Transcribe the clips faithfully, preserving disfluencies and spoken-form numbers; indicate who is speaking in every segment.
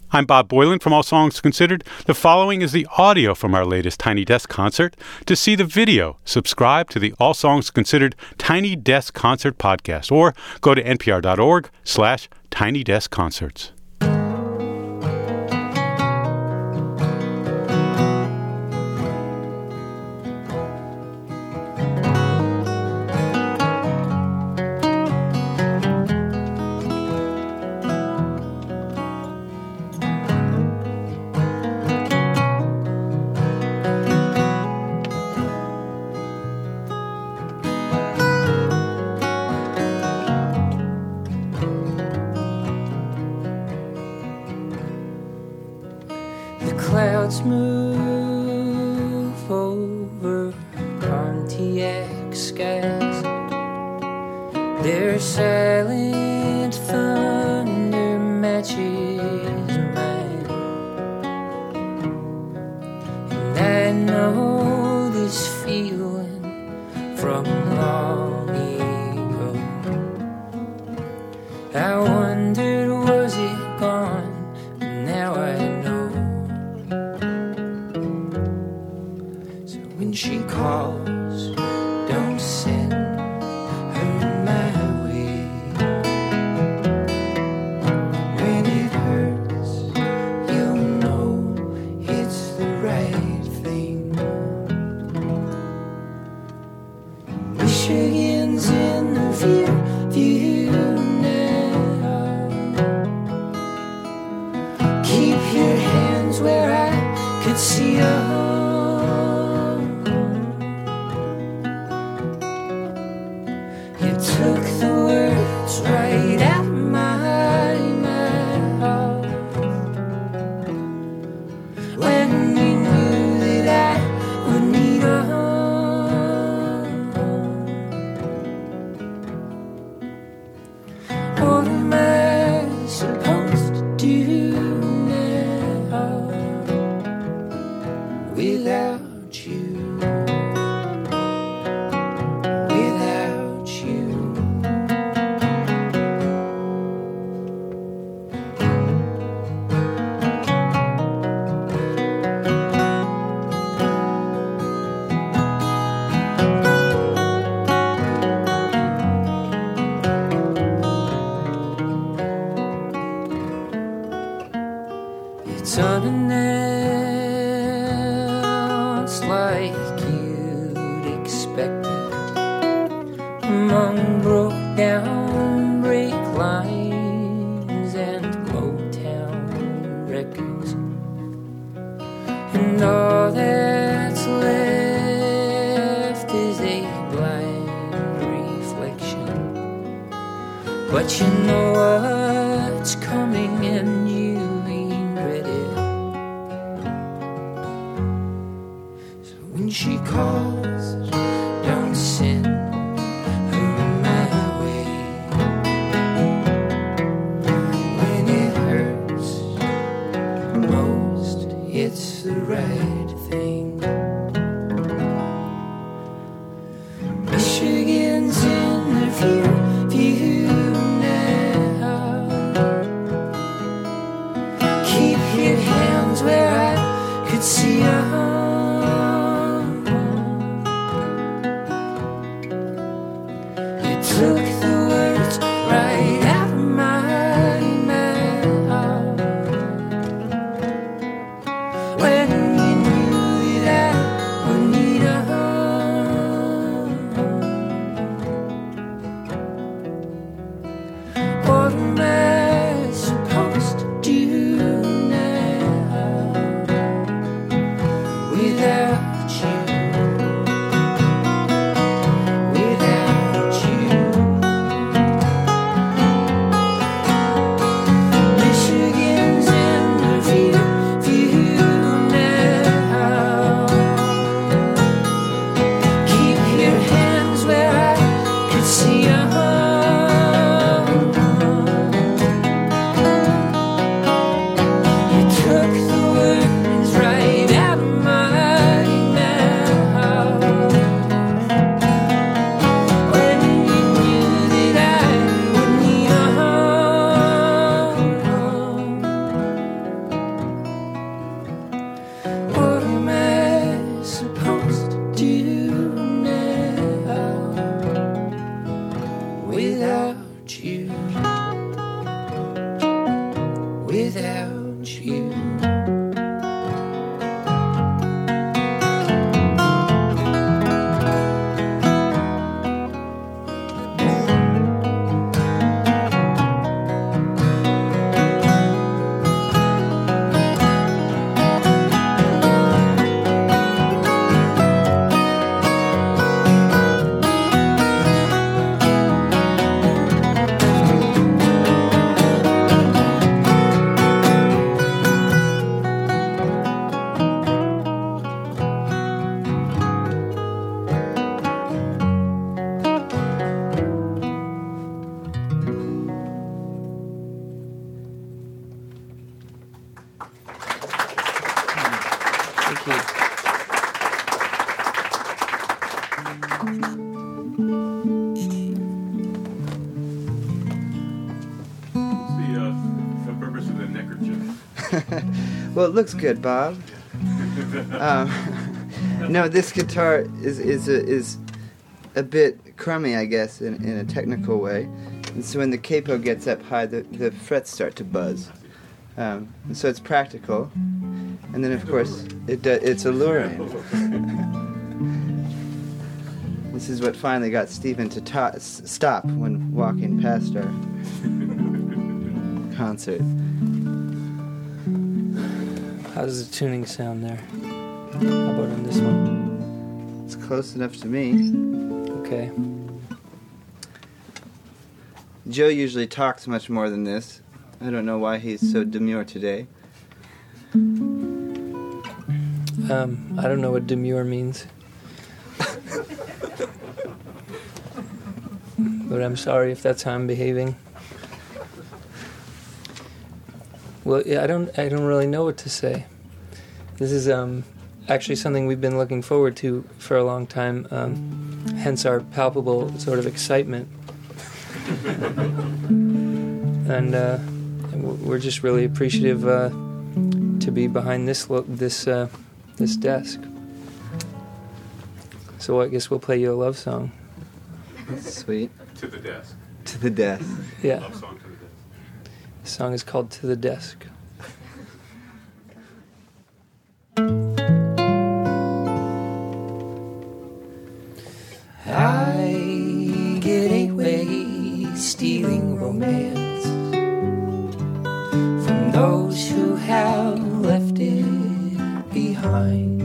Speaker 1: I'm Bob Boylan from All Songs Considered. The following is the audio from our latest Tiny Desk concert. To see the video, subscribe to the All Songs Considered Tiny Desk Concert podcast or go to npr.org slash Tiny Desk Concerts.
Speaker 2: Clouds move over Pontiac skies. Their silent thunder matches mine, and I know this feeling from long ago. I wondered, was it gone? Now I know. When she calls, don't send her my way. When it hurts, you'll know it's the right thing. Michigan's in the view, view now. Keep your hands where I could see you. Took the words right out of my mouth when you knew that I would need a home. What am I supposed to do now without you? It's unannounced like you'd expected, among broke down brake lines and Motown records, and all that's left is a blind reflection. But you know what's coming and you when she calls, don't send her my way. When it hurts most, it's the right thing. Michigan's in the view, view now. Keep your hands where I could see you. Took the words right out of my mouth when you knew that without you.
Speaker 3: Well, it looks good, Bob. Um, no, this guitar is is a, is a bit crummy, I guess, in, in a technical way. And so when the capo gets up high, the, the frets start to buzz. Um, and so it's practical. And then, of course, it uh, it's alluring. This is what finally got Stephen to ta- s- stop when walking past our concert.
Speaker 4: How does the tuning sound there? How about on this one?
Speaker 3: It's close enough to me.
Speaker 4: Okay.
Speaker 3: Joe usually talks much more than this. I don't know why he's so demure today.
Speaker 4: Um, I don't know what demure means. But I'm sorry if that's how I'm behaving. Well, yeah, I don't. I don't really know what to say. This is um, actually something we've been looking forward to for a long time. Um, hence our palpable sort of excitement, and, uh, and we're just really appreciative uh, to be behind this lo- this uh, this desk. So I guess we'll play you a love song.
Speaker 3: Sweet.
Speaker 1: To the desk.
Speaker 3: To the desk.
Speaker 4: Yeah.
Speaker 1: Love song to the desk.
Speaker 4: The song is called To the Desk.
Speaker 2: I get away stealing romance from those who have left it behind.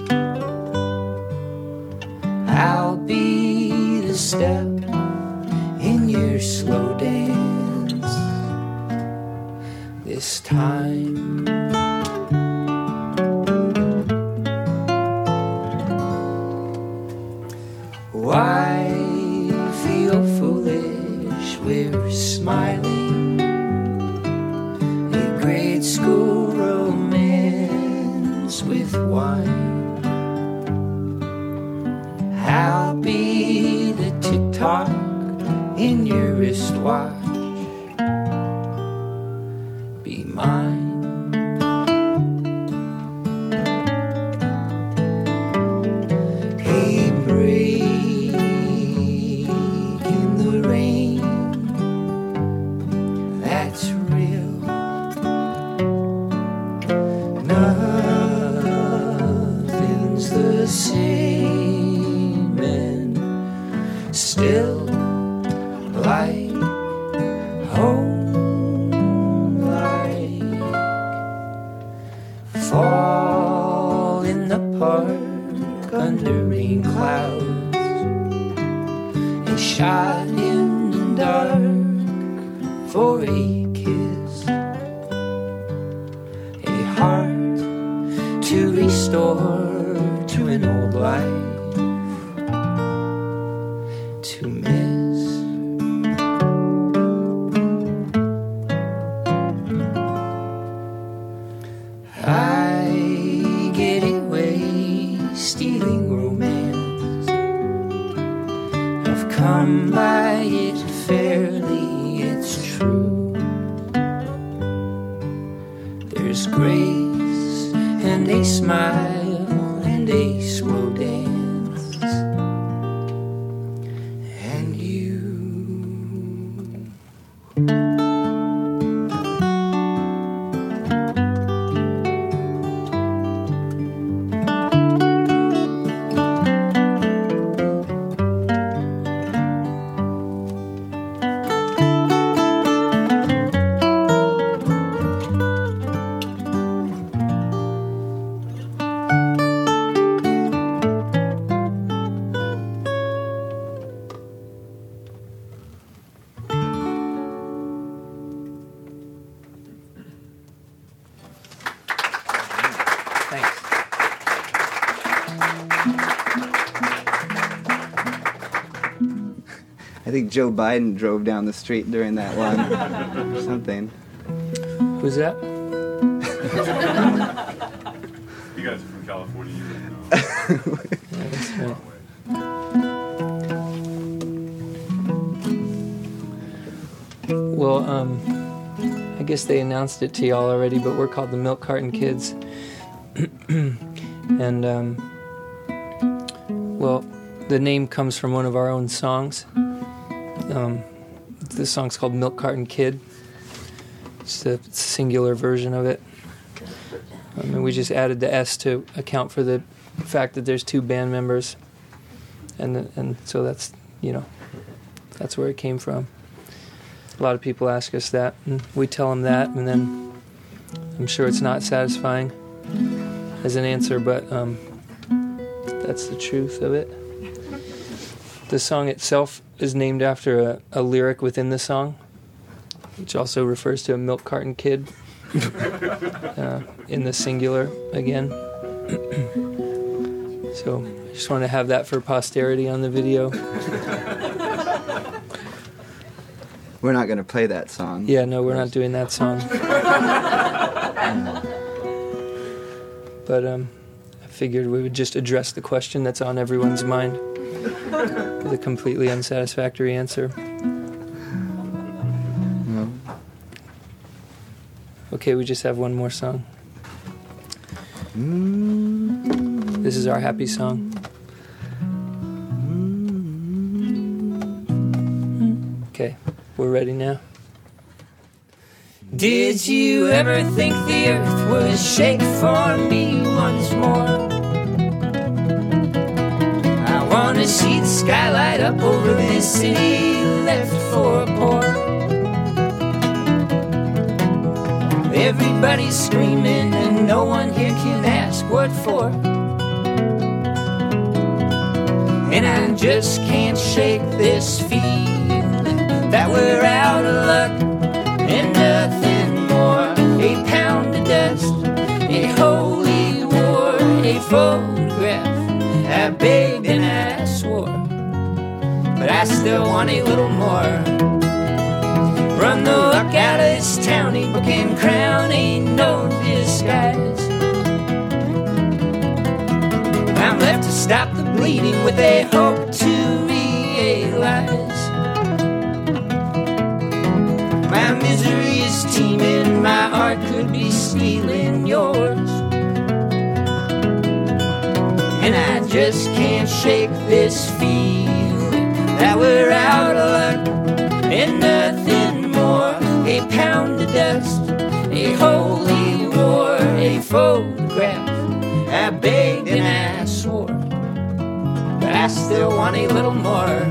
Speaker 2: I'll be the step in your slow dance this time. Why feel foolish? We're smiling. A grade school romance with wine. I'll be the tick-tock in your wristwatch. Be mine. Hey, break in the rain. That's real. Nothing's the same and still like home, like fall in the park under rain clouds, a shot in the dark for a kiss, a heart to restore to an old life, to miss. I get away stealing romance. I've come by it fairly, it's true. There's grace and a smile and a slow dance. And you.
Speaker 4: Thanks.
Speaker 3: I think Joe Biden drove down the street during that one or something.
Speaker 4: Who's that?
Speaker 1: You guys are from California. You wouldn't know.
Speaker 4: Yeah, that's right. Well, um, I guess they announced it to y'all already, but we're called the Milk Carton Kids. And, um, well, the name comes from one of our own songs. Um, this song's called Milk Carton Kid. It's a singular version of it. I mean, we just added the S to account for the fact that there's two band members. And and so that's, you know, that's where it came from. A lot of people ask us that, and we tell them that, and then I'm sure it's not satisfying as an answer, but um, that's the truth of it. The song itself is named after a, a lyric within the song, which also refers to a milk carton kid, uh, in the singular again. So I just want to have that for posterity on the video.
Speaker 3: We're not going to play that song.
Speaker 4: Yeah, no, we're not doing that song. But um, I figured we would just address the question that's on everyone's mind with a completely unsatisfactory answer.
Speaker 3: No.
Speaker 4: Okay, we just have one more song. This is our happy song. Okay, we're ready now.
Speaker 2: Did you ever think the earth would shake for me once more? I wanna see the sky light up over this city left for poor. Everybody's screaming and no one here can ask what for. And I just can't shake this feeling that we're out of luck and nothing more. A pound of dust, a holy war, a photograph. I begged and I swore, but I still want a little more. Run the luck out of this town, a book and crown, ain't no disguise. I'm left to stop the bleeding with a hope to realize. My misery is teeming, my heart could be stealing yours. And I just can't shake this feeling that we're out of luck and nothing more. A pound of dust, a holy war, a photograph. I begged and I swore, but I still want a little more.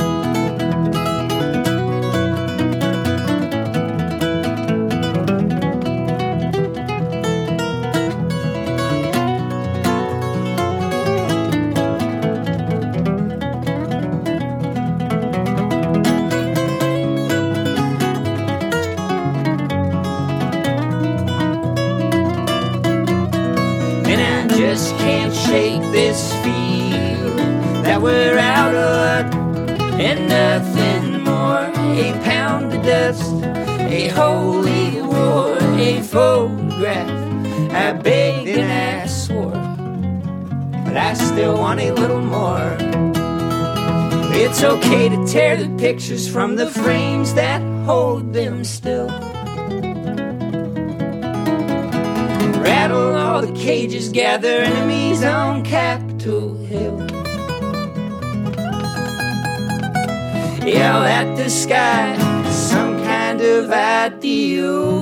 Speaker 2: Just can't shake this feeling that we're out of luck and nothing more. A pound of dust, a holy war, a photograph. I begged and I swore, but I still want a little more. It's okay to tear the pictures from the frames that hold them still. Rattle all the cages, gather enemies on Capitol Hill. Yell at the sky, some kind of ideal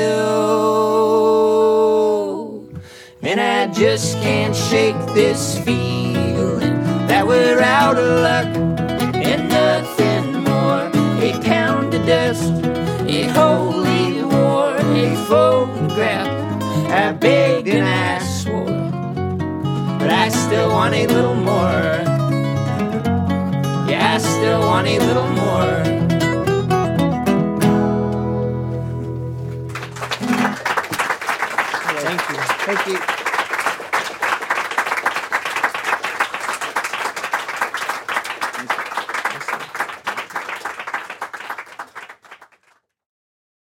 Speaker 2: bill. And I just can't shake this feeling that we're out of luck and nothing more. A pound of dust, a holy war, a photograph. I begged and I swore, but I still want a little more. Yeah, I still want a little more.
Speaker 4: Thank you.
Speaker 3: Thank you.